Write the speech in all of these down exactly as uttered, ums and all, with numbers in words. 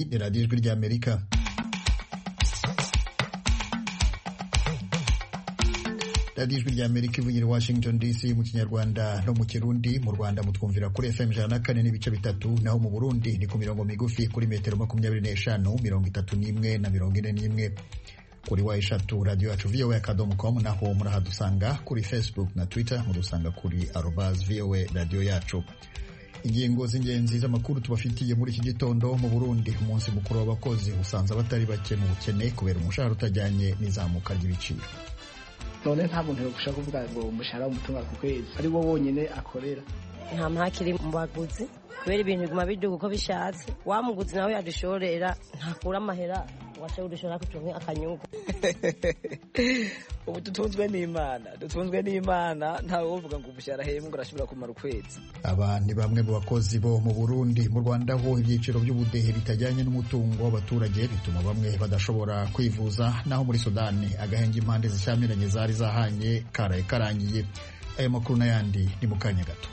ni radiyo ijwi ry'Amerika. radiyo ijwi ry'Amerika ivugira i Washington D C mu Kinyarwanda no mu Kirundi. Mu Rwanda mutwumvira kuri F M ijana na kane n'ibice bitatu, naho mu Burundi ni ku mirongo migufi kuri metero makumyabiri n'eshanu, mirongo itatu n'imwe na mirongo ine n'imwe. Kuri wa eshatu radio yacu V O A akadomo com, naho murahadusanga kuri Facebook na Twitter, mudusanga kuri arobase V O A radio yacu. Ingingo z'ingenzi z'amakuru tubafitiye muri iki gitondo: mu Burundi umunsi mukuru w'abakozi usanze abatari bake mu bukene kubera umushahara utajyanye n'izamuka ry'ibiciro. None nta muntu yogushaka kuvuga ngo umushahara w'umutunga ku kwezi ari wo wonyene akorera. Nta mahakiri mu baguzi kubera ibintu biguma biduga uko bishatse. Wa muguzi nawe yadushorera ntakura amahera wacha udushora kutumwe akanyugo. Ubu dutunzwe n'Imana, dutunzwe n'Imana, ntawe uvuga ngo umushahara hemu ngo arashobora kumara ukwezi. Aba ni bamwe mu bakozi bo mu Burundi. Mu Rwanda ho ibyiciro by'ubudehe bitajyanye n'umutungo w'abaturage bituma bamwe badashobora kwivuza, naho muri Sudani agahenge impande zishyamiranye zari zahanye karaye karangiye. Aya makuru n'ayandi ni mu kanya gato.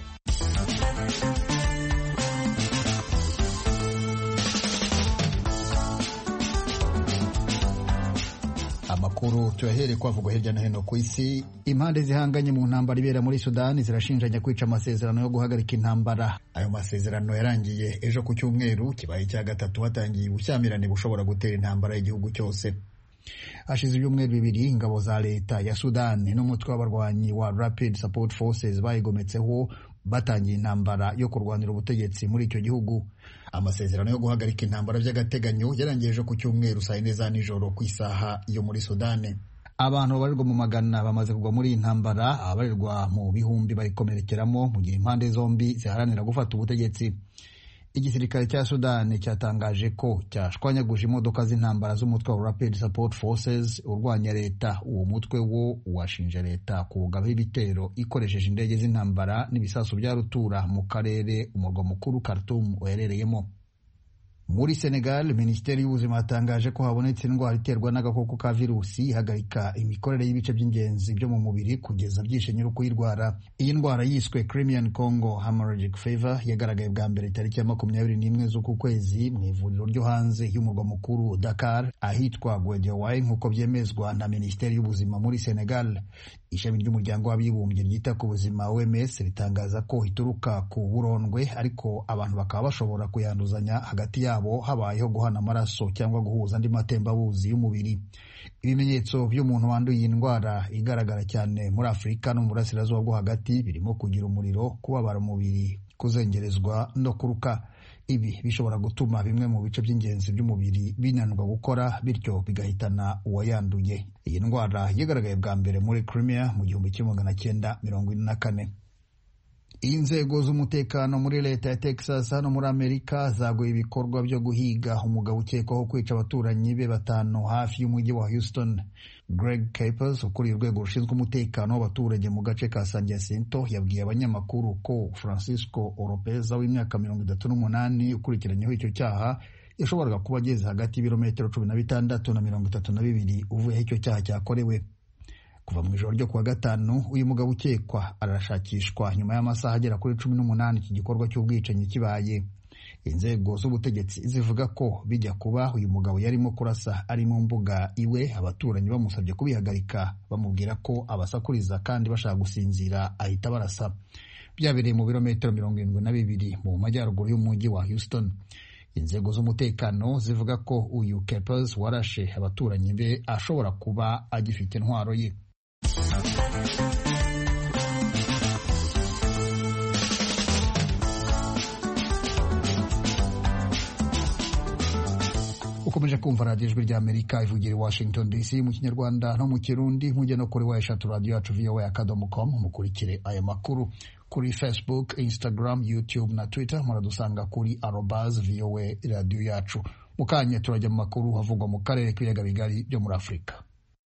Amakuru tuyahere kwavugwa hirya no hino ku isi. Impande zihanganye mu ntambara ibera muri Sudani zirashinjanya kwica amasezerano yo guhagarika intambara. Ayo masezerano yarangiye ejo ku Cyumweru, kibaye cya gatatu hatangiye ubushyamirane bushobora gutera intambara y'igihugu cyose. Hashize ibyumweru bibiri ingabo za leta ya Sudani n'umutwe w'abarwanyi wa Rapid Support Forces bayigometseho batangiye intambara yo kurwanira ubutegetsi muri icyo gihugu. Amasezerano yo guhagarika intambara by'agateganyo yarangiye ejo ku Cyumweru saa yine za nijoro ku isaha yo muri Sudani. Abantu babarirwa mu magana bamaze kugwa muri iyi ntambara, abarirwa mu bihumbi barikomerekeramo mu gihe impande zombi ziharanira gufata ubutegetsi. Igisirikare cya Sudani cyatangaje ko cyashwanyaguje imodoka z'intambara z'umutwe wa Rapid Support Forces urwanya leta. Uwo mutwe wo washinje leta kugabaho ibitero ikoresheje indege z'intambara n'ibisasu bya rutura mu karere umurwa mukuru Khartoum uherereyemo. Muri Senegal, Minisiteri y'Ubuzima yatangaje ko habonetse indwara iterwa n'agakoko ka virusi ihagarika imikorere y'ibice by'ingenzi byo mu mubiri kugeza byishe nyiri kuyirwara. Iyi ndwara yiswe Crimean Congo Hemorrhagic Fever yagaragaye bwa mbere tariki ya makumyabiri n'imwe z'uku kwezi mu ivuriro ryo hanze y'umurwa mukuru Dakar ahitwa Guédiawaye nk'uko byemezwa na Minisiteri y'Ubuzima muri Senegal. Ishami ry'umuryango w'abibumbye ryita ku buzima O M S ritangaza ko ituruka ku burondwe, ariko abantu bakaba bashobora kuyanduzanya hagati yabo habayeho guhana amaraso cyangwa guhuza andi matembabuzi y'umubiri. Ibimenyetso by'umuntu wanduye iyi ndwara igaragara cyane muri Afurika no mu burasirazuba bwo hagati birimo kugira umuriro, kubabara umubiri, kuzengerezwa no kuruka. Ibi bishobora gutuma bimwe mu bice by'ingenzi by'umubiri binanirwa gukora, bityo bigahitana uwayanduye. Iyi ndwara yagaragaye bwa mbere muri Crimea mu gihumbi kimwe magana cyenda mirongo ine na kane. Inzego z'umutekano muri leta ya Texas hano muri Amerika zaguye ibikorwa byo guhiga umugabo ukekwaho kwica abaturanyi be batanu hafi y'umujyi wa Houston. Greg Capers ukuriye urwego rushinzwe umutekano w'abaturage mu gace ka San Jacinto yabwiye abanyamakuru ko Francisco Oropeza w'imyaka mirongo itatu n'umunani ukurikiranyeho icyo cyaha yashoboraga kuba ageze hagati y'ibirometero cumi na bitandatu na mirongo itatu na bibiri uvuye icyo cyaha cyakorewe. Kuva mu ijoro ryo kuwa gatanu uyu mugabo ukekwa arashakishwa nyuma y'amasaha agera kuri cumi n'umunani iki gikorwa cy'ubwicanyi kibaye. Inzego z'ubutegetsi zivuga ko bijya kuba uyu mugabo yarimo kurasa ari mu mbuga iwe, abaturanyi bamusabye kubihagarika bamubwira ko abasakuriza kandi bashaka gusinzira ahita barasa. Byabereye mu birometero mirongo irindwi na bibiri mu majyaruguru y'umujyi wa Houston. Inzego z'umutekano zivuga ko uyu Capers warashe abaturanyi be ashobora kuba agifite intwaro ye. Ukomeje kumva radiyo ijwi ry'Amerika ivugira i Washington D C mu Kinyarwanda no mu Kirundi. Mujye no kuri wa eshatu radio yacu V O A akadomo com mukurikire aya makuru. Kuri Facebook, Instagram, YouTube na Twitter muradusanga kuri arobase V O A radio yacu. Mukanya turajya mu makuru havugwa mu karere k'ibiyaga bigari byo muri Afurika.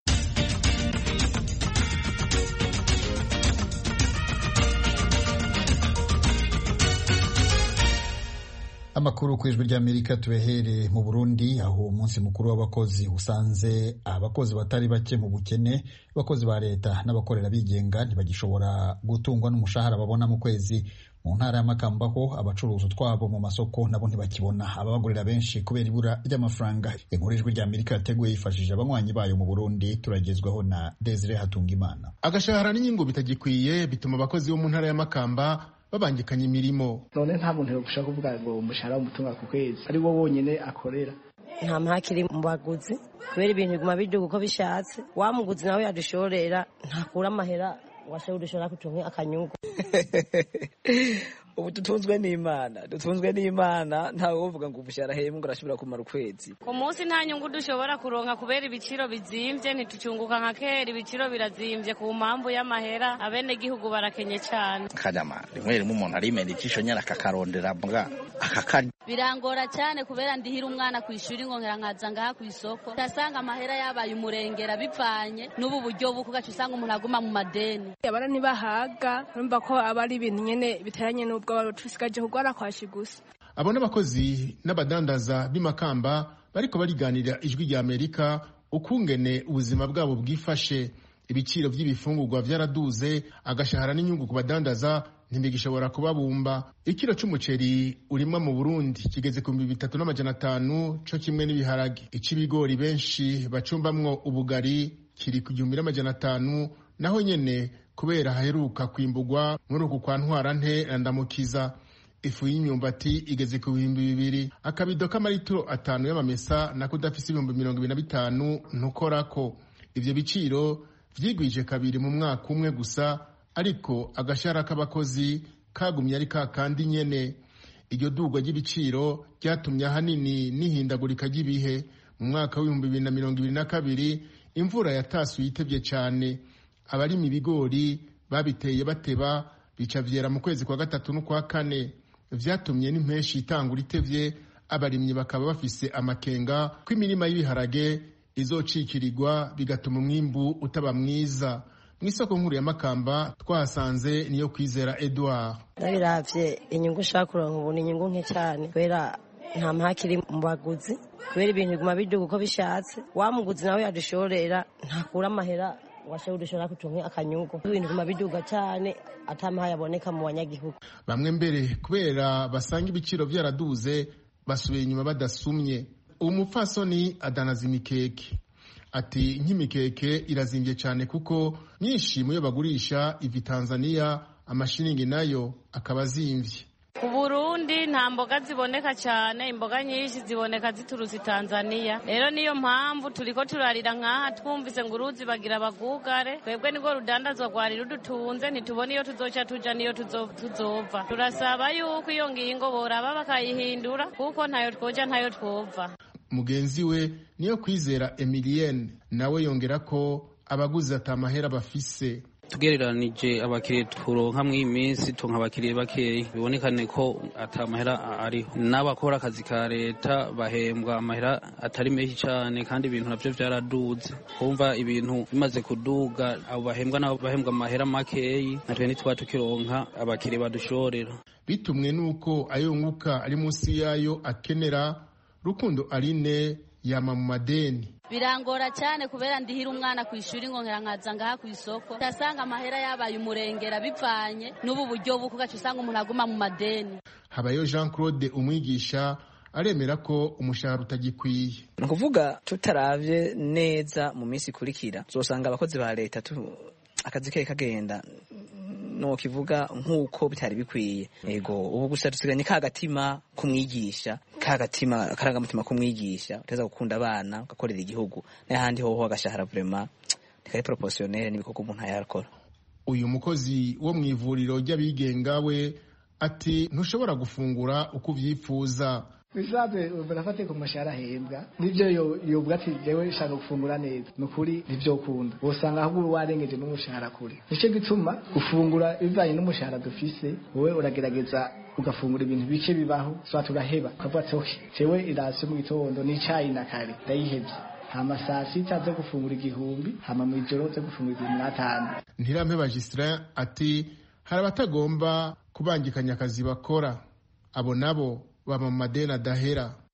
Amakuru ku ijwi ry'Amerika tubehere mu Burundi, aho umunsi mukuru w'abakozi usanze abakozi batari bake mu bukene. Abakozi ba leta n'abakorera bigenga ntibagishobora gutungwa n'umushahara babona mu kwezi. mu ntara y'Amakamba ho abacuruzi utwabo mu masoko nabo ntibakibona ababagurira benshi kubera ibura ry'amafaranga. Inkuru y'Ijwi ry'Amerika yateguye yifashishije abanywanyi bayo mu Burundi, turagezwaho na Desire Hatungimana. Agashahara n'inyungu bitagikwiye bituma abakozi bo mu ntara y'Amakamba babangikanye imirimo. None nta muntu yogushaka kuvuga ngo umushahara w'umutunga ku kwezi ari wo wonyene akorera. Nta mahakiri mu baguzi kubera ibintu biguma biduga uko bishatse. Wa muguzi nawe yadushorera ntakura amahera washe udushora kutunga akanyungu. Ubu dutunzwe n'Imana, dutunzwe n'Imana, ntawe uvuga ngo umushahara hemu ngo arashobora kumara ukwezi. Ku munsi nta nyungu dushobora kuronka kubera ibiciro bizimvye, ntitucunguka nka kera, ibiciro birazimvye ku mpamvu y'amahera, abene gihugu barakenye cyane. Kanyama rimwe rimwe umuntu arimena icisho nyara akakarondera mbwa akakarya. Birangora cyane kubera ndihira umwana ku ishuri ngongera nkaza ngaha ku isoko, ndasanga amahera yabaye umurengera bivanye n'ubu buryo buko gacu usanga umuntu aguma mu madeni. Abana nibahaga urumva ko abari ibintu nyene bitaranye n'ubwo barutusigaje kugwara kwashi gusa. Abo n'abakozi n'abadandaza b'Imakamba bariko bariganira Ijwi ry'Amerika ukungene ubuzima bwabo bwifashe. Ibiciro by'ibifungurwa vyaraduze, agashahara n'inyungu ku badandaza ntibigishobora kubabumba. Ikiro c'umuceri urimwa mu Burundi kigeze ku bihumbi bitatu n'amajana atanu co kimwe n'ibiharage. Ic'ibigori benshi bacumbamwo ubugari kiri ku gihumbi n'amajana atanu, naho nyene kubera haheruka kwimbugwa muri uku kwa Ntwarante Ndamukiza. Ifu y'imyumbati igeze ku bihumbi bibiri, akabido k'amaritiro atanu y'amamesa nako udafise ibihumbi mirongo ibiri na bitanu ntukorako. Ivyo biciro vyigwije kabiri mu mwaka umwe gusa, ariko agashahara k'abakozi kagumye ari ka kandi nyene. Iryo dugwa ry'ibiciro ryatumye ahanini n'ihindagurika ry'ibihe. Mu mwaka w'ibihumbi bibiri na mirongo ibiri na kabiri imvura yatasuye itevye cane. Abarima ibigori babiteye bateba bica vyera mu kwezi kwa gatatu n'ukwa kane, vyatumye n'impeshi itangura itevye. Abarimyi bakaba bafise amakenga ko imirima y'ibiharage izocikirirwa bigatuma umwimbu utaba mwiza. Mw'isoko nkuru ya Makamba twahasanze niyo Kwizera Edouard. Ndabiravye inyungu ushaka kuronka ubu ni inyungu nke cyane kubera nta mahakiri mu baguzi kubera ibintu biguma biduga uko bishatse. Wa muguzi nawe yadushorera ntakura amahera washe udushora kutunga akanyungu. Ibintu biguma biduga cyane atamaha yaboneka mu banyagihugu. Bamwe mbere kubera basanga ibiciro vyaraduze basubiye inyuma badasumye. Umupfasoni adanaza imikeke ati nk'imikeke irazimvye cyane kuko myinshi muyo bagurisha ivi Tanzania, amashiringi nayo akaba azimvye. Ku Burundi nta mboga ziboneka cyane, imboga nyinshi ziboneka ziturutse Tanzania. Rero niyo mpamvu turiko turarira nkaha twumvise ngo uruzi bagira bagugare, twebwe niko rudandazwa rwari rudutunze, ntitubona iyo tuzoca tuja niyo tuzova. Turasaba yuko iyo ngingo boraba bakayihindura kuko ntayo twoja ntayo twova. Mugenzi we niyo Kwizera Emilienne nawe yongera ko abaguzi atamahera bafise. Tugereranije abakiriye turonka mu iminsi tonka abakiriye bakeyi, bibonekane ko atamahera ariho. N'abakora akazi ka leta bahembwa amahera atari menshi cyane kandi ibintu navyo vyaraduze. Kumva ibintu bimaze kuduga, abo bahembwa nabo bahembwa amahera makeyi, natwe nitwa tukironka abakiriye badushorera. Bitumwe nuko ayo nkuka ari munsi yayo akenera. Rukundo Aline yama mu madeni. Birangora cyane kubera ndihira umwana ku ishuri ngongera nkaza ngaha ku isoko, ndasanga amahera yabaye umurengera bivanye n'ubu buryo buko gacu usanga umuntu aguma mu madeni. Habayo Jean Claude umwigisha aremera ko umushahara utagikwiye. Nukuvuga tutaravye neza mu minsi kurikira zosanga abakozi ba leta akazi ke kagenda no kivuga nkuko bitari bikwiye. Ego ubu gusa dusiganye ka gatima kumwigisha, ka gatima karanga mutima kumwigisha, uteza gukunda abana ugakorera igihugu, n'ahandi hoho agashahara vraiment nikari proportionnel n'ibikoko umuntu yakora. Uyu mukozi wo mw'ivuriro ry'abigenga we ati ntushobora gufungura uko uvyifuza. Bisabe barafate ku mashara hembwa nivyo yo yobwa ati jewe shaka gufungura neza nukuri nivyo kunda usanga ahubwo warengeje n'umushahara kuri nico gituma gufungura bivanye n'umushahara dufise wowe uragerageza ugafungura ibintu bice bibaho so turaheba ukavuga ati okay jewe irasyo mu gitondo n'icayi na kare ndayihebye hama saa sita zo gufungura igihumbi hama mu ijoro zo gufungura ibihumbi n'atanu. Ntirampe Magistrat ati hari abatagomba kubangikanya akazi bakora, abo nabo baba mu madeni adahera.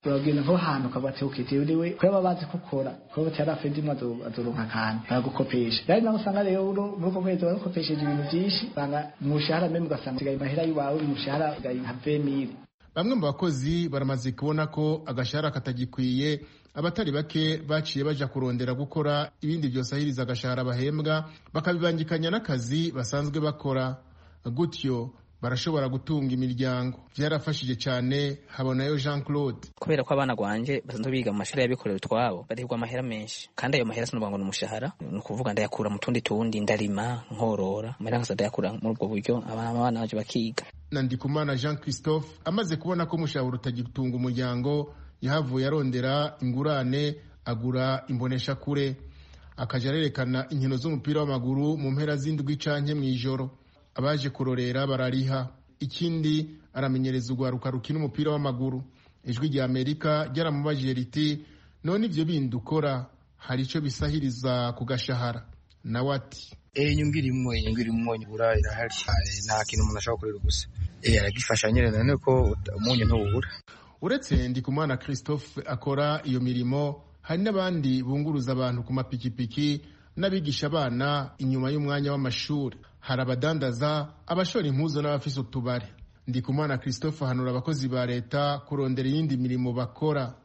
uragenda nko hantu ukabati ukitiriwe kuba bazi gukora kuba cyarafeje mazo azoronka kandi bagukopesha yari naho usanga rero muri uko kwezi bakopesheje ibintu byinshi banga umushahara meme ugasanga sigaye mahera y'uwawe umushahara ugaye nka vingt mille. Bamwe mu bakozi baramaze kubona ko agashahara katagikwiye, abatari bake baciye baja kurondera gukora ibindi byosahiriza agashahara bahembwa bakabibangikanya n'akazi basanzwe bakora, gutyo barashobora gutunga imiryango. Byarafashije cyane Habonayo Jean Claude. Kubera ko abana gwanje basanzwe biga mu mashuri y'abikorera utwabo barihirwa amahera menshi, kandi ayo mahera sinubwo ngo n'umushahara, ni ukuvuga ndayakura mu tundi tundi, ndarima nkorora amahera nkasa ndayakura muri ubwo buryo abana baje bakiga. Nandikumana Jean Christophe amaze kubona ko umushahara utagitunga umuryango, yahavuye arondera ingurane agura imbonesha kure, akaja arerekana inkino z'umupira w'amaguru mu mpera z'indwi canke mw'ijoro. Abaje kurorera barariha. Ikindi aramenyereza ugwaruka rukina umupira w'amaguru. Ijwi rya Amerika ryaramubajije riti none ivyo bindi ukora hari ico bisahiriza ku gashahara? Nawe ati eh nyungirimwe nyungirimwe nyibura irahari, nta kintu umuntu ashobora kurira gusa eh aragifasha nyene nane ko umunyu ntubura. Uretse Ndikumana Christophe akora iyo mirimo, hari n'abandi bunguruza abantu ku mapikipiki n'abigisha abana inyuma y'umwanya w'amashuri. Hari abadandaza, abashora impuzo n'abafise utubare. Ndikumana Christophe ahanura abakozi ba leta kurondera iyindi mirimo bakora.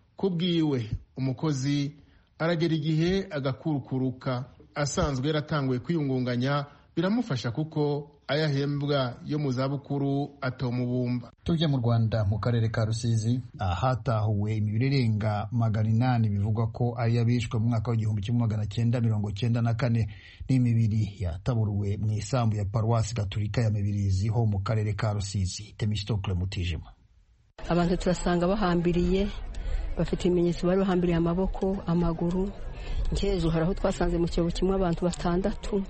Kubwiwe umukozi aragera igihe agakurukuruka, asanzwe yaratanguye kwiyungunganya, biramufasha kuko ayahembwa yo mu zabukuru atomubumba. Tujye mu Rwanda mu karere ka Rusizi ahatahuwe imibiri irenga magana inani bivugwa ko ari yabishwe mu mwaka w'igihumbi kimwe magana cyenda mirongo cyenda na kane, n'imibiri yataburuwe mu isambu ya Paruwasi Gatolika ya Mibirizi ho mu karere ka Rusizi. Temistokle Mutijima. Abantu turasanga bahambiriye, bafite ibimenyetso bari bahambiriye amaboko, amaguru. Nkezo haraho twasanze mu cyobo kimwe abantu batandatu.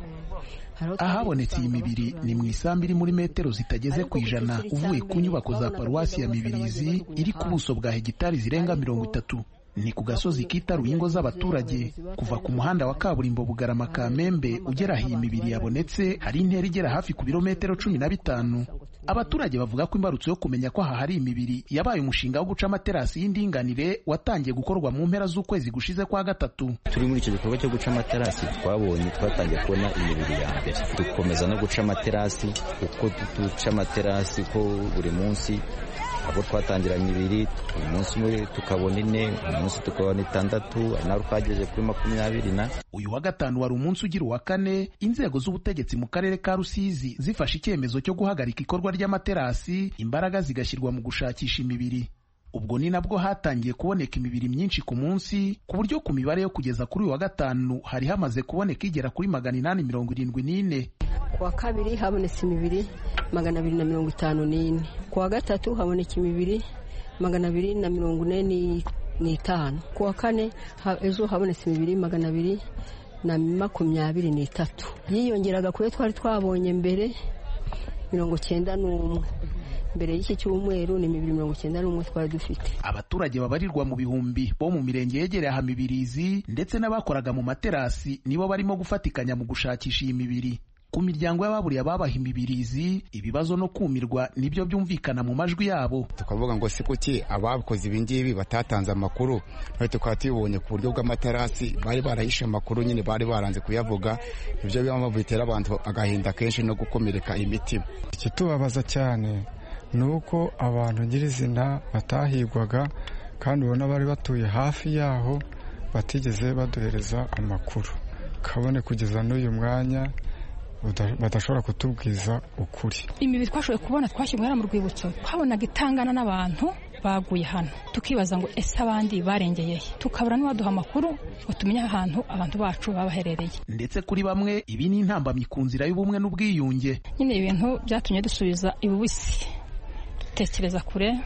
Ahabonetse iyi mibiri ni mu isambu iri muri metero zitageze ku ijana uvuye ku nyubako za Paruwasi ya Mibirizi iri ku buso bwa hegitari zirenga mirongo itatu. Ni ku gasozi kitaruye ingo z'abaturage. Kuva ku muhanda wa kaburimbo Bugarama Kamembe ugera aho iyi mibiri yabonetse hari intera igera hafi ku birometero cumi na bitanu. Abaturage bavuga ko imbarutso yo kumenya ko aha hari imibiri yabaye umushinga wo guca amaterasi y'indinganire watangiye gukorwa mu mpera z'ukwezi gushize kwa gatatu. Turi muri icyo gikorwa cyo guca amaterasi twabonye twatangiye kubona imibiri ya mbere, dukomeza no guca amaterasi uko duca amaterasi ko buri munsi abo twatangiranye ibiri, uyu munsi muri tukabona ine, uyu munsi tukabona itandatu, nawe twageze kuri makumyabiri na. Uyu wa gatanu wari umunsi ugira uwa kane inzego z'ubutegetsi mu karere ka Rusizi zifashe icyemezo cyo guhagarika ikorwa ry'amaterasi, imbaraga zigashyirwa mu gushakisha imibiri. Ubwo ni nabwo hatangiye kuboneka imibiri myinshi ku munsi, ku buryo ku mibare yo kugeza kuri uyu wa gatanu hari hamaze kuboneka igera kuri magana inani mirongo irindwi n'ine. Kuwa kabiri habonetse imibiri magana abiri na mirongo itanu n'ine. Kuwa gatatu haboneka imibiri magana abiri na mirongo ine n'itanu. Kuwa kane ejo habonetse imibiri magana abiri na makumyabiri n'itatu. Yiyongeraga kuri twari twabonye mbere mirongo cyenda n'umwe. Mbere y'iki cyumweru ni imibiri mirongo cyenda n'umwe twari dufite. Abaturage babarirwa mu bihumbi bo mu mirenge yegereye aha Mibirizi ndetse n'abakoraga mu materasi nibo barimo gufatikanya mu gushakisha iyi mibiri. Ku miryango y'ababuriye ababaha imibirizi, ibibazo no kumirwa nibyo byumvikana mu majwi yabo. Tukavuga ngo si kuki abakoze ibingibi batatanze amakuru, none tukaba tubonye ku buryo bw'amaterasi bari barahishe amakuru nyine bari baranze kuyavuga, ibyo bimwe bitera abantu agahinda kenshi no gukomereka imitima. Ikitubabaza cyane ni uko abantu nyirizina batahigwaga kandi ubona bari batuye hafi yaho batigeze baduhereza amakuru, kabone kugeza n'uyu mwanya badashobora kutubwiza ukuri. Imibiri twashoboye kubona twashyirwa mu rwibutso, twabonaga itangana n'abantu baguye hano, tukibaza ngo ese abandi barengeye, tukabura n'abaduha amakuru ngo tumenye ahantu abantu bacu babaherereye. Ndetse kuri bamwe ibi ni intambamyi ku nzira y'ubumwe n'ubwiyunge. Nyine ibintu byatumye dusubiza ibubisi, dutekereza kure.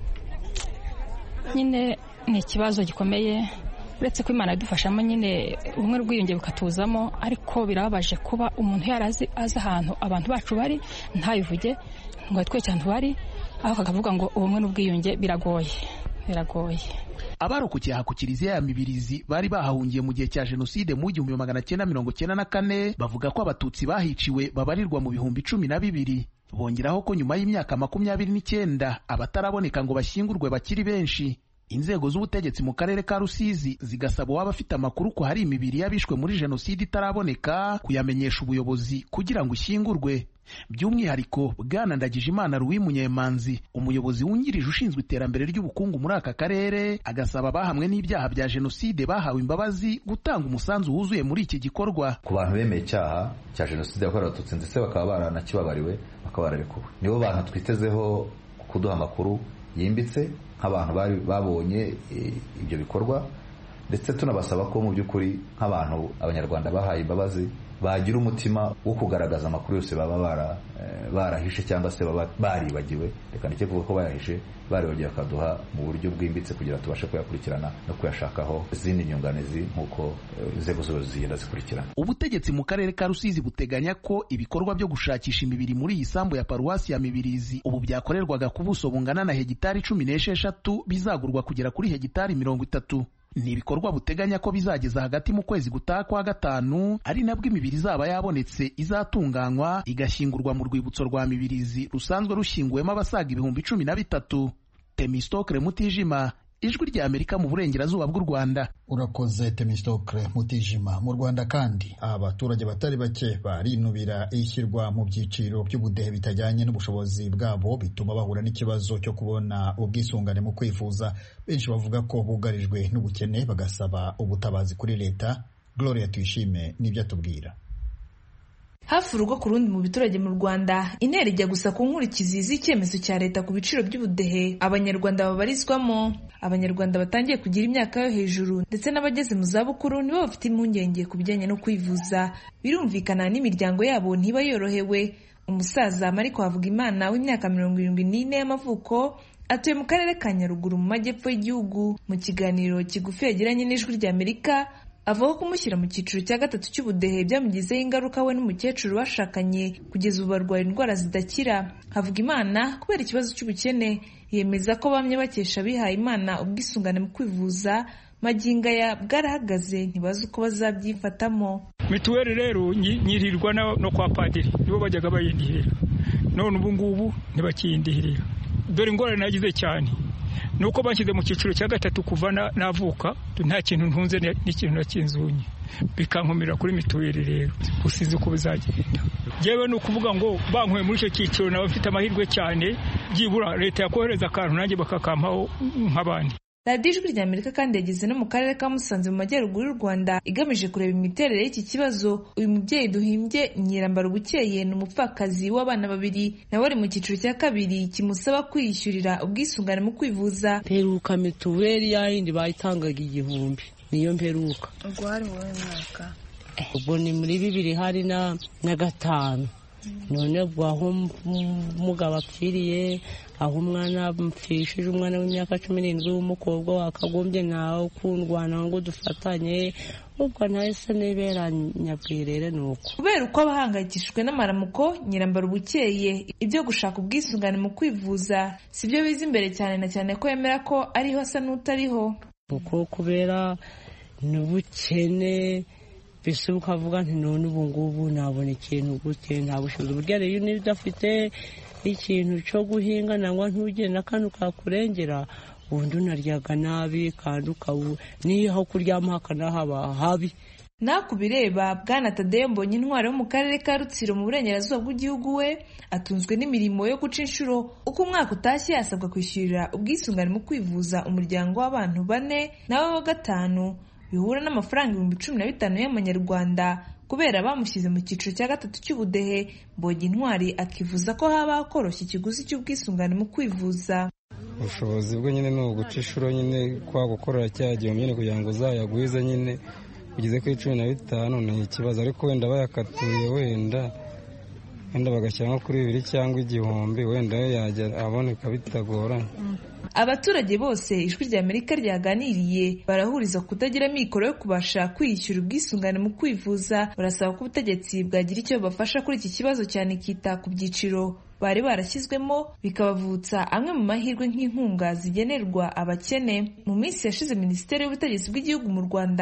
Nyine ni ikibazo gikomeye, uretse ko Imana idufashamo nyine ubumwe n'ubwiyunge bukatuzamo, ariko birababaje kuba umuntu yarazi azi ahantu abantu bacu bari ntabivuge ngo twese ahantu bari, aho akavuga ngo ubumwe n'ubwiyunge biragoye biragoye. Abarokokeye aha ku Kiliziya ya Mibirizi bari bahahungiye mu gihe cya Jenoside mu igihumbi magana cyenda mirongo cyenda na kane bavuga ko Abatutsi bahiciwe babarirwa mu bihumbi cumi na bibiri. Bongeraho ko nyuma y'imyaka makumyabiri n'icyenda abataraboneka ngo bashyingurwe bakiri benshi. inzego z'ubutegetsi mu karere ka Rusizi zigasaba uwaba afite amakuru ko hari imibiri y'abishwe muri jenoside itaraboneka kuyamenyesha ubuyobozi kugira ngo ishyingurwe. By'umwihariko Bwana Ndagijimana Louis Munyemanzi, umuyobozi wungirije ushinzwe iterambere ry'ubukungu muri aka karere, agasaba abahamwe n'ibyaha bya jenoside bahawe imbabazi gutanga umusanzu wuzuye muri iki gikorwa. Ku bantu bemeye icyaha cya jenoside yakorewe Abatutsi ndetse bakaba baranakibabariwe bakaba bararekuwe, nibo bantu twitezeho kuduha amakuru yimbitse nk'abantu bari babonye ibyo bikorwa, ndetse tunabasaba ko mu by'ukuri nk'abantu abanyarwanda bahaye imbabazi bagira umutima wo kugaragaza amakuru yose baba bara barahishe cyangwa se baba baribagiwe, reka ndeke kuvuga ko bayahishe, baribagiwe bakaduha mu buryo bwimbitse kugira tubashe kuyakurikirana no kuyashakaho izindi nyunganizi nk'uko inzego zose zigenda zikurikirana. Ubutegetsi mu karere ka Rusizi buteganya ko ibikorwa byo gushakisha imibiri muri iyi sambu ya paruwasi ya Mibirizi ubu byakorerwaga ku buso bungana na hegitari cumi n'esheshatu bizagurwa kugera kuri hegitari mirongo itatu. Ni ibikorwa buteganya ko bizageza hagati mu kwezi gutaha kwa gatanu, ari nabwo imibiri izaba yabonetse izatunganywa igashyingurwa mu rwibutso rwa Mibirizi rusanzwe rushyinguwemo abasaga ibihumbi cumi na bitatu. Temistokle Mutijima, Ijwi rya Amerika mu burengerazuba bw'u Rwanda. Urakoze Temistokle Mutijima. Mu Rwanda kandi abaturage batari bake barinubira ishyirwa mu byiciro by'ubudehe bitajyanye n'ubushobozi bwabo, bituma bahura n'ikibazo cyo kubona ubwisungane mu kwivuza. Benshi bavuga ko bugarijwe n'ubukene bagasaba ubutabazi kuri leta. Gloria Tuyishime nibyo atubwira. Hafi urugo ku rundi mu biturage mu Rwanda, intera ijya gusa ku nkurikizi z'icyemezo cya leta ku biciro by'ubudehe abanyarwanda babarizwamo. Abanyarwanda batangiye kugira imyaka yo hejuru ndetse n'abageze mu zabukuru nibo bafite impungenge ku bijyanye no kwivuza. Birumvikana n'imiryango yabo ntiba yorohewe. Umusaza Mariko Havugimana w'imyaka mirongo irindwi n'ine y'amavuko atuye mu karere ka Nyaruguru mu majyepfo y'igihugu. Mu kiganiro kigufi yagiranye n'Ijwi rya Amerika, avuga ko kumushyira mu cyiciro cya gatatu cy'ubudehe byamugizeho ingaruka we n'umukecuru bashakanye kugeza ubu barwaye indwara zidakira. Havugimana kubera ikibazo cy'ubukene yemeza ko bamwe bakesha bihaye Imana ubwisungane mu kwivuza magingo aya bwarahagaze ntibazi uko bazabyifatamo. Mituweli rero nyirirwa no kwa padiri nibo bajyaga bayindihira, none ubu ngubu ntibakiyindihirira. Dore ingorane nagize cyane nuko banshyize mu cyiciro cya gatatu kuva navuka, nta kintu ntunze n'ikintu nakinzunye, bikankomera kuri mituweli. Rero usize uko bizagenda. Jewe ni ukuvuga ngo bankuye muri icyo cyiciro naba mfite amahirwe cyane, byibura leta yakohereza akantu nanjye bakakampaho nk'abandi. Radiyo Ijwi rya Amerika kandi yageze no mu karere ka Musanze mu majyaruguru y'u Rwanda igamije kureba imiterere y'iki kibazo. Uyu mubyeyi duhimbye Nyirambara Bukeye ni umupfakazi w'abana babiri, nawe ari mu cyiciro cya kabiri kimusaba kwiyishyurira ubwisungane mu kwivuza. Mperuka mituweli yayindi bayitangaga igihumbi, niyo mperuka. Ubwo hari wowe mwaka? Ubwo ni muri bibiri hari na na gatanu. None ubwo aho umugabo apfiriye, aho umwana mpfishije umwana w'imyaka cumi n'indwi w'umukobwa wakagombye nawe kundwana ngo dufatanye, ubwo nahise nibera nyabwirere. Nuko kubera uko abahangayikishijwe n'amaramuko, Nyirambara Bukeye ibyo gushaka ubwisungane mu kwivuza sibyo biza imbere cyane, na cyane ko yemera ko ariho asa n'utariho. Kuko kubera n'ubukene bise ukavuga nti none ubu ngubu nabona ikintu gute, nta bushobozi. Burya rero niba udafite ikintu cyo guhinga nangwa ntugire n'akantu kakurengera, ubundi unaryaga nabi kandi ukabu niyo aho kuryama hakanahaba habi. Nakubireba Bwana Tadeyo Mbonye Intwari wo mu karere ka Rutsiro mu burengerazuba bw'igihugu, we atunzwe n'imirimo yo guca inshuro. Uko umwaka utashye yasabwa kwishyurira ubwisungane mu kwivuza umuryango w'abantu bane, nawe wa gatanu bihura n'amafaranga ibihumbi cumi na bitanu y'amanyarwanda kubera bamushyize mu cyiciro cya gatatu cy'ubudehe. Mbonye Intwari akivuza ko haba koroshya ikiguzi cy'ubwisungane mu kwivuza. Ubushobozi bwo nyine ni uguca inshuro nyine kwa gukorera cya gihe nyine kugira ngo uzayagwize nyine ugeze kuri cumi na bitanu ni ikibazo, ariko wenda bayakatuye wenda wenda bagashyira nko kuri bibiri cyangwa igihumbi, wenda yajya aboneka bitagoranye. Abaturage bose Ijwi rya Amerika ryaganiriye barahuriza kutagira mikoro yo kubasha kwiyishyura ubwisungane mu kwivuza. Barasaba ko ubutegetsi bwagira icyo bafasha kuri iki kibazo, cyane kita ku byiciro bari barashyizwemo bikabavutsa amwe mu mahirwe nk'inkunga zigenerwa abakene. Mu minsi yashize Minisiteri y'Ubutegetsi bw'Igihugu mu Rwanda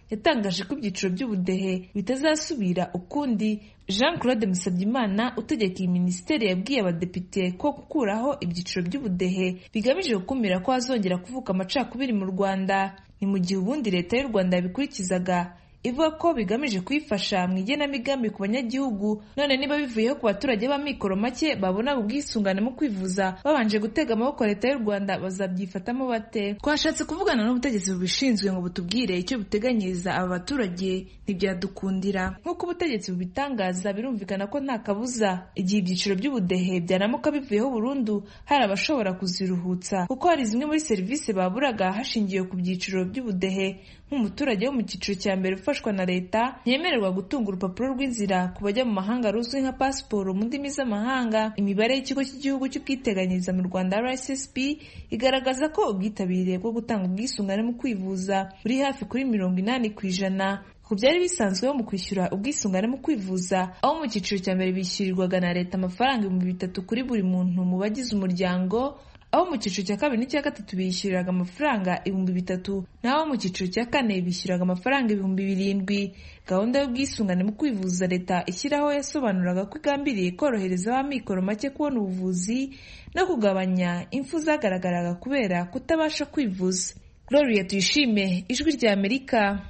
yatangaje ko ibyiciro by'ubudehe bitazasubira ukundi. Jean Claude Musabyimana utegeka iyi minisiteri yabwiye abadepite ko gukuraho ibyiciro by'ubudehe bigamije gukumira ko hazongera kuvuka amacakubiri mu Rwanda. Ni mu gihe ubundi leta y'u Rwanda yabikurikizaga ivuga ko bigamije kuyifasha mu igenamigambi ku banyagihugu. None niba bivuyeho ku baturage b'amikoro make babona ubwisungane mu kwivuza babanje gutega amaboko leta y'u Rwanda bazabyifatamo bate? Twashatse kuvugana n'ubutegetsi bubishinzwe ngo butubwire icyo buteganyiriza aba baturage, ntibyadukundira. Nk'uko ubutegetsi bubitangaza, birumvikana ko nta kabuza igihe ibyiciro by'ubudehe byanamuka bivuyeho burundu hari abashobora kuziruhutsa, kuko hari zimwe muri serivisi baburaga hashingiwe ku byiciro by'ubudehe. Nk'umuturage wo mu cyiciro cya mbere ufashwa na leta ntiyemererwa gutunga urupapuro rw'inzira ku bajya mu mahanga ruzwi nka pasiporo mu ndimi z'amahanga. Imibare y'ikigo cy'igihugu cy'ubwiteganyirize mu Rwanda R S S B igaragaza ko ubwitabire bwo gutanga ubwisungane mu kwivuza buri hafi kuri mirongo inani ku ijana ku byari bisanzweho mu kwishyura ubwisungane mu kwivuza, aho mu cyiciro cya mbere bishyurirwaga na leta amafaranga ibihumbi bitatu kuri buri muntu mu bagize umuryango, aho mu cyiciro cya kabiri n'icya gatatu bishyuriraga amafaranga ibihumbi bitatu, naho mu cyiciro cya kane bishyuraga amafaranga ibihumbi birindwi. Gahunda y'ubwisungane mu kwivuza leta ishyiraho yasobanuraga ko igambiriye korohereza ab'amikoro make kubona ubuvuzi no kugabanya impfu zagaragaraga kubera kutabasha kwivuza. Gloria Tuyishime, Ijwi rya Amerika.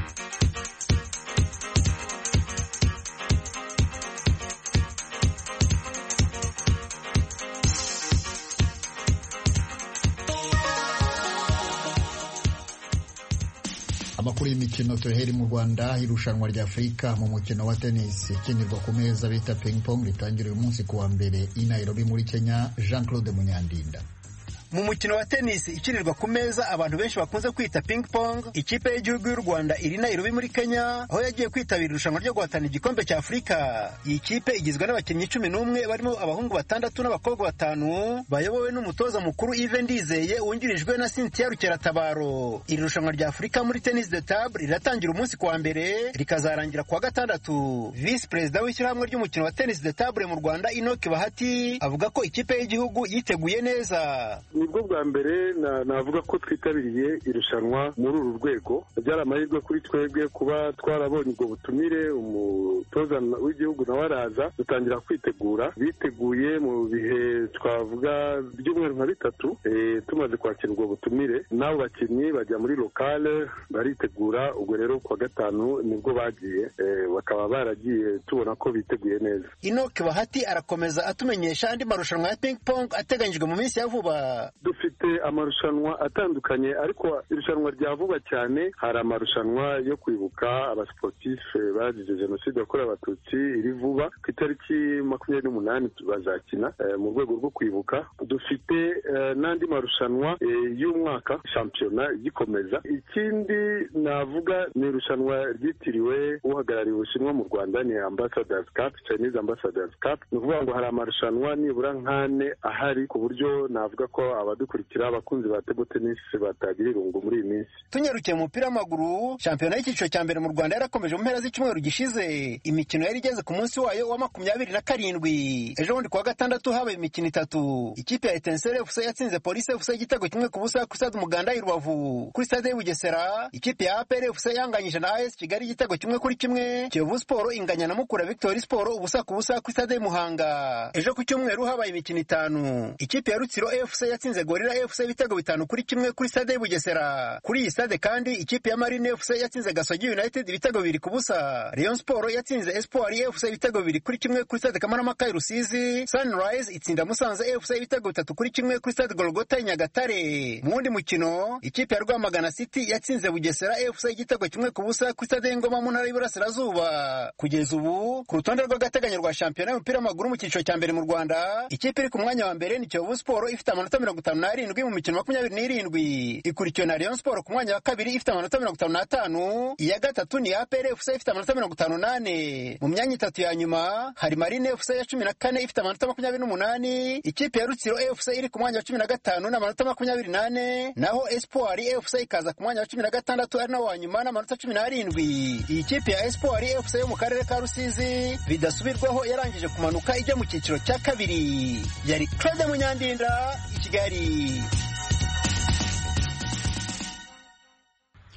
Amakuru y'imikino tuhere mu Rwanda. Irushanwa rya Afurika mu mukino wa tennis ikinirwa ku meza bita ping pong ritangira uyu munsi kuwa mbere i Nairobi muri Kenya. Jean Claude Munyandinda. Mu mukino wa tennis ikinirwa ku meza abantu benshi bakunze kwita ping pong, ikipe y'igihugu y'u Rwanda iri Nairobi muri Kenya aho yagiye kwitabira irushanwa ryo guhatana igikombe cya Afurika. Iyi kipe igizwe n'abakinnyi cumi n'umwe barimo abahungu batandatu n'abakobwa batanu bayobowe n'umutoza mukuru Yves Ndizeye wungirijwe na Cynthia Rukeratabaro. Iri rushanwa rya Afurika muri tennis de table riratangira umunsi kuwa mbere rikazarangira kuwa gatandatu. Vice President w'ishyirahamwe ry'umukino wa tennis de table mu Rwanda Enoch Bahati avuga ko ikipe y'igihugu yiteguye neza. Nibwo bwa mbere navuga ko twitabiriye irushanwa muri uru rwego. Byari amahirwe kuri twebwe kuba twarabonye ubwo butumire, umutoza w'igihugu nawe araza dutangira kwitegura. Biteguye mu bihe twavuga by'umweru nka bitatu tumaze kwakira ubwo butumire, n'abo bakinnyi bajya muri lokale baritegura. Ubwo rero kuwa gatanu nibwo bagiye, bakaba baragiye tubona ko biteguye neza. Enoch Bahati arakomeza atumenyesha andi marushanwa ya ping pong ateganyijwe mu minsi ya vuba. Dufite amarushanwa atandukanye, ariko irushanwa rya vuba cyane hari amarushanwa yo kwibuka abasportife bazize jenoside yakorewe abatutsi iri vuba ku itariki makumyabiri n'umunani bazakina e, mu rwego rwo kwibuka. Dufite e, n'andi marushanwa e, y'umwaka shampiyona gikomeza. Ikindi navuga ni irushanwa ryitiriwe uhagarariye Ubushinwa mu Rwanda, ni Ambassadors Cup, Chinese Ambassadors Cup. Ni ukuvuga ngo hari amarushanwa nibura nk'ane ahari ku buryo navuga ko abadukurikira abakunzi ba table tennis batagira irungu muri iyi minsi. Tunyarukiye mu mupira w'amaguru, shampiyona y'icyiciro cya mbere mu Rwanda yarakomeje mu mpera z'icyumweru gishize. Imikino yari igeze ku munsi wayo wa makumyabiri na karindwi. Ejo bundi kuwa gatandatu habaye imikino itatu. Ikipe ya Etincelle F C yatsinze Police F C igitego kimwe ku busa ku stade Umuganda i Rubavu. Kuri stade y'Ubugesera ikipe ya A P R F C yanganyije na A S Kigali igitego kimwe kuri kimwe. Kiyovu Sport inganya na Mukura Victory Sport ubusa ku busa ku stade Muhanga. Ejo ku cyumweru habaye imikino itanu. Ikipe ya Rutsiro F C yatsinze Gorilla F C ibitego bitanu kuri kimwe kuri stade y'Ubugesera. Kuri iyi stade kandi ikipe ya Marine F C yatsinze Gasogi United ibitego bibiri ku busa. Rayon Sport yatsinze Espoir F C ibitego bibiri kuri kimwe kuri stade Kamarampaka i Rusizi. Sunrise itsinda Musanze F C ibitego bitatu kuri kimwe kuri stade Golgota i Nyagatare. Mu wundi mukino ikipe ya Rwamagana City yatsinze Bugesera F C igitego kimwe ku busa kuri stade y'Ingoma mu ntara y'Iburasirazuba. Kugeza ubu ku rutonde rw'agateganyo rwa shampiyona y'umupira w'amaguru mu cyiciro cya mbere mu Rwanda, ikipe iri ku mwanya wa mbere ni Kiyovu Sport ifite amanota mirongo itanu n'arindwi mu mikino makumyabiri n'irindwi. Ikurikiwe na Rayon Sport ku mwanya wa kabiri ifite amanota mirongo itanu n'atanu. Iya gatatu ni A P R F C ifite amanota mirongo itanu n'ane. Mu myanya itatu ya nyuma hari Marine F C ya cumi na kane ifite amanota makumyabiri n'umunani. Ikipe ya Rutsiro F C iri ku mwanya wa cumi na gatanu n'amanota makumyabiri n'ane. Naho Espoir F C ikaza ku mwanya wa cumi na gatandatu ari nawo wa nyuma n'amanota cumi n'arindwi. Iyi kipe ya Espoir F C yo mu karere ka Rusizi bidasubirwaho yarangije kumanuka ijya mu cyiciro cya kabiri. Yari Claude Munyandinda i Kigali.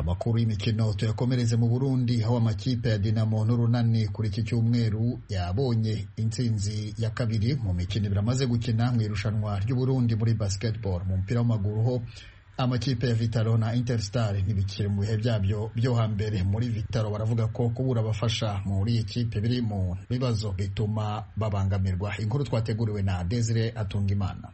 amakuru y'imikino tuyakomereze mu Burundi aho amakipe ya Dinamo n'Urunani kuri iki cyumweru yabonye intsinzi ya kabiri mu mikino biramaze gukina mu irushanwa ry'u Burundi muri basketball. Mu mupira w'amaguru ho amakipe ya Vitalo na Interstar ntibikiri mu bihe byabyo byo hambere. Muri Vitalo baravuga ko kubura abafasha muri ikipe biri mu bibazo bituma babangamirwa. Inkuru twateguriwe na Desire Atungimana.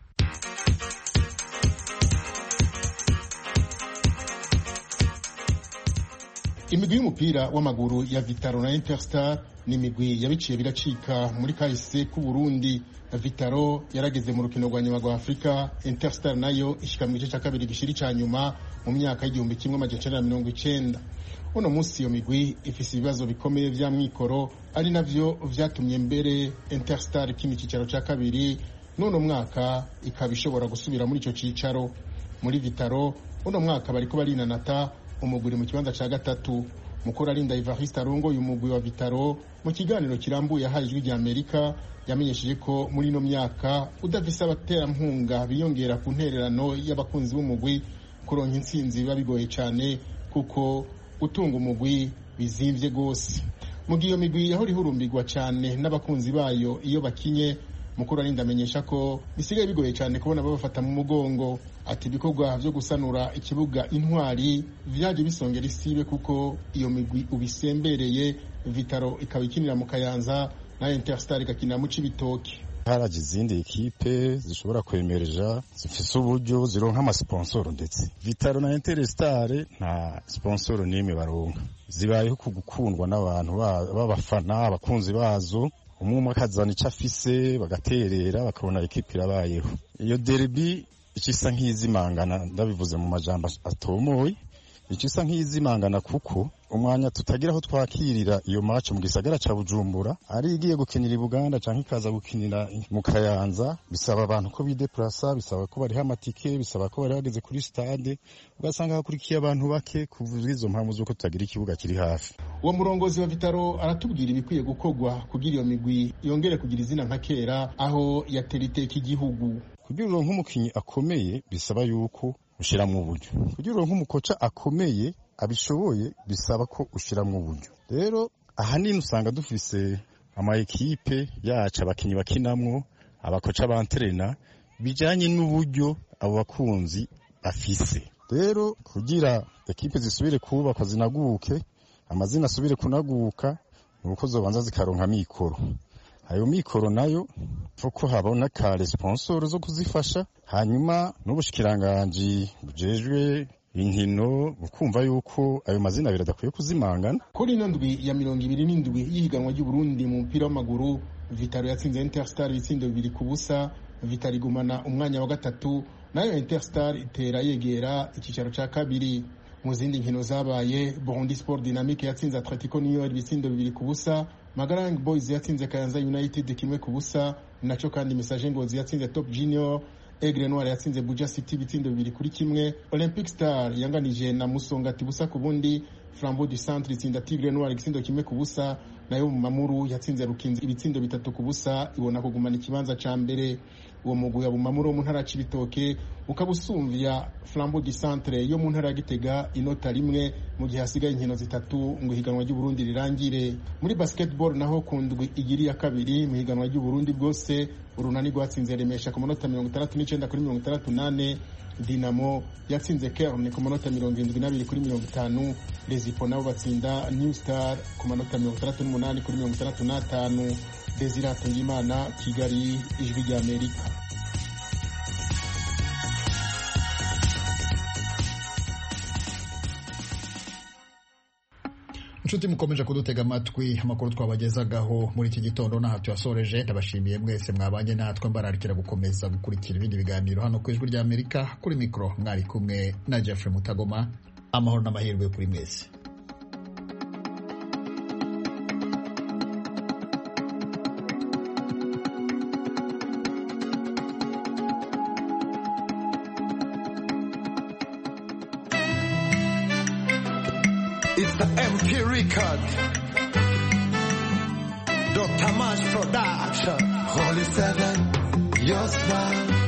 Imigwi y'umupira w'amaguru ya Vitalo na Interstar ni imigwi yabiciye biracika muri kahise ku Burundi. Vitalo yarageze mu rukino rwa nyuma rwa Afrika, Interstar nayo ishika mu gice cya kabiri gishiri ca nyuma mu myaka y'igihumbi kimwe amajana icenda na mirongo icenda. Uno munsi iyo migwi ifise ibibazo bikomeye vya mwikoro ari navyo vyatumye mbere Interstar kimi cicaro ca kabiri, none mwaka ikaba ishobora gusubira muri ico cicaro. Muri Vitalo uno mwaka bariko barinanata umuguri mu kibanza ca gatatu. Mukuru arinda Evariste Arongo y'umugwi wa Vitalo mu kiganiro kirambuye yahaye ijwi rya Amerika yamenyesheje ko muri no myaka udafise abaterampunga biyongera ku ntererano y'abakunzi b'umugwi kuronka intsinzi biba bigoye cyane kuko utunga umugwi bizimvye gose. Mu gihe iyo migwi yaho rihurumbirwa cyane n'abakunzi bayo iyo bakinye, mukuru arinda amenyesha ko bisigaye bigoye cyane kubona babafata mu mugongo. Ati ibikorwa byo gusanura ikibuga Intwari vyaje bisongera isibe kuko iyo migwi ubisembereye. Vitalo ikaba ikinira mu Kayanza na Interstar igakinira mu Cibitoke. Haraje izindi ekipe zishobora kwemereja zifise uburyo zironka ama sponsor, ndetse Vitalo na Interstar nta sponsor n'imwe baronka. Zibayeho kugukundwa n'abantu b'abafana abakunzi bazo, umwe akazana icyo afise bagaterera bakabona ekipe irabayeho. Iyo derby ikisa nk'izimangana, ndabivuze mu majambo atomoye, ikisa nk'izimangana kuko umwanya tutagira aho twakirira iyo match mu gisagara ca Bujumbura ari igiye gukinira i Buganda canke ikaza gukinira mu Kayanza, bisaba abantu ko bideplasa, bisaba ko bari amatike, bisaba ko bari bageze kuri stade, ugasanga hakurikiye abantu bake kuvuza izo mpamvu z'uko tutagira ikibuga kiri hafi. Uwo murongozi wa Vitalo aratubwira ibikwiye gukorwa kugira iyo migwi yongere kugira izina nka kera aho yatera iteka igihugu. Kugira uronke umukinyi akomeye bisaba yuko ushiramwo uburyo. Kugira uronke umukoca akomeye abishoboye bisaba ko ushiramwo uburyo. Rero ahanini usanga dufise ama ekipe yacu abakinyi bakinamwo, abakoca bantrena bijanye n'uburyo abo bakunzi afise. Rero kugira ekipe zisubire kubakwa zinaguke, amazina asubire kunaguka, nuko zobanza zikaronka mikoro. Ayo mikoro nayo fuko habona ka sponsor zo kuzifasha, hanyuma n'ubushikiranganje bujejwe inkino bukumva yuko ayo mazina biradakwiye kuzimangana. Kuri ino ndwi ya mirongo ibiri n'indwi y'ihiganwa ry'u Burundi mu mupira w'amaguru, Vitalo yatsinze Interstar ibitsindo bibiri ku busa. Vitalo igumana umwanya wa gatatu, nayo Interstar itera yegera ikicaro ca kabiri. Mu zindi nkino zabaye, Burundi Sport Dynamique yatsinze Atletico New York ibitsindo bibiri ku busa. Magalang Boys yatsinze Kayanza United kimwe ku busa, naco kandi Message Ngozi yatsinze Top Junior. Aigle Noir yatsinze Buja City ibitsindo bibiri kuri kimwe. Olympic Star yanganije na Musongati busa ku bundi. Flambeau du Centre itsinda Tigre Noir igitsindo kimwe ku busa, nayo mu Mamuru yatsinze Rukinzi ibitsindo bitatu ku busa, ibona kugumana ikibanza ca mbere. Uwo mugwi ya Bumamuru mu ntara Cibitoke ukabusumvya Flambeau du Centre yo mu ntara Gitega inota rimwe mu gihe hasigaye inkino zitatu ngo higanwa ry'u Burundi rirangire. Muri basketball naho kundwi igiri ya kabiri mu higanwa ry'u Burundi bwose, Urunani rwatsinze Remesha ku manota mirongo itandatu n'icenda kuri mirongo itandatu nane. Dinamo yatsinze Kerne ku manota mirongo irindwi n'abiri kuri mirongo itanu. Rezipo nabo batsinda New Star ku manota mirongo itandatu n'umunani kuri mirongo itandatu n'atanu. Desire Atungimana, Kigali, Ijwi rya Amerika. Inshuti mukomeje kudutega amatwi, amakuru twabagezagaho muri iki gitondo n'aha tuyasoreje. Ndabashimiye mwese mwabanye natwe, mbararikira gukomeza gukurikira ibindi biganiro hano ku Ijwi rya Amerika. Kuri mikro mwari kumwe na Jeffrey Mutagoma. Amahoro n'amahirwe kuri mwese. It's the M P record. Doctor March production. Holy Seven, your smile.